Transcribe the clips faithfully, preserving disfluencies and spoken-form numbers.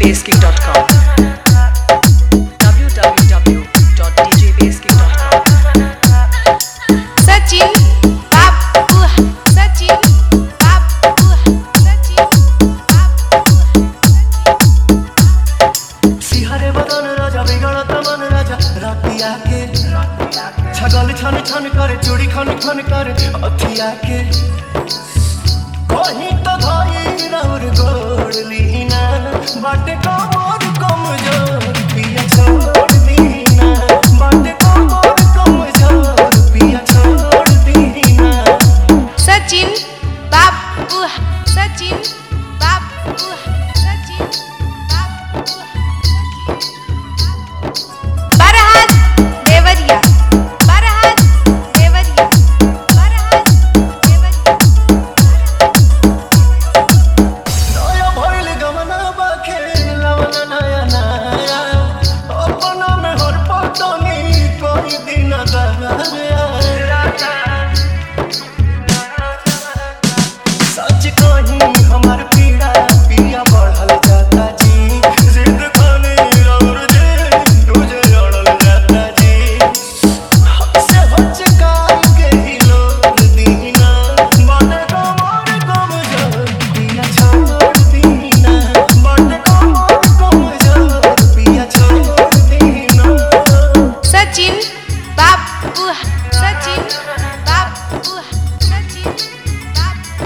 basking dot com w w w dot d j basking dot com Sachin Babu Sachin Babu Sachin Babu सिहरे बदन राजा बिगड़त मन राजा रातिया के छगल छन छन करे चूड़ी खन खन करे अथिया के कहीं तो धाई राउर गोड़ लीना बाटे कमर कमजोर पिया छोड़ दीना बाटे कमर कमजोर पिया छोड़ दीना Sachin Babu Sachin Babu Sachin Babu Barahat Devariya Barahat Devariya Barahat Devariya नया भइल गमना बाखे लवना नया नया अपना में हर पटनी कोई दिन दया सच कहीं हमार पीड़ा पिया बढ़ल जाता जी जिद खाने रौर जे तुझे अड़ल जाता जी हमसे हचकाई के ही लोग दीना बाटे कमर कमजोर पिया छोड़ दीना बाटे कमर कमजोर पिया छोड़ दीना Sachin Babu Sachin Babu Sachin Babu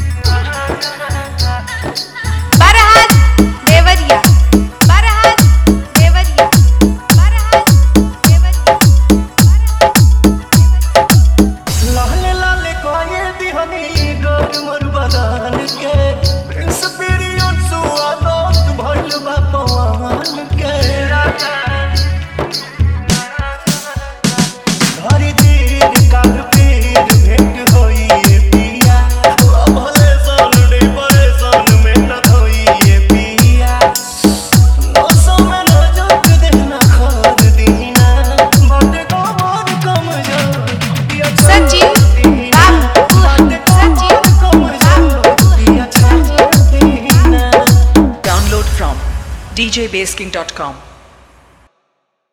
Barahat Devariya Barahat Devariya Barahat Devariya लाले लाले कोये दिहनी गोर मोर बदन के प्रिंस पीरियड सुआदत भइल बा पवन के घरी तीर काल पीर भेंट होई ए पिया भले सन डे परेशान में न होई ए पिया नौसम में न जोक देना खोद दीना बाटे कमर कमजोर पिया Sachin Babu Sachin Babu पिया छोड़ दीना download from d j basking dot com